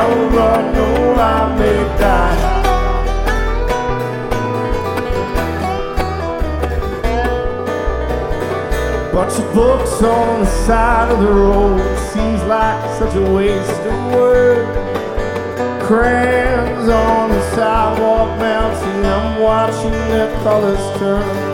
will run, no, I may die. Bunch of books on the side of the road, seems like such a waste of words. Crayons on the sidewalk mounting, I'm watching their colors turn.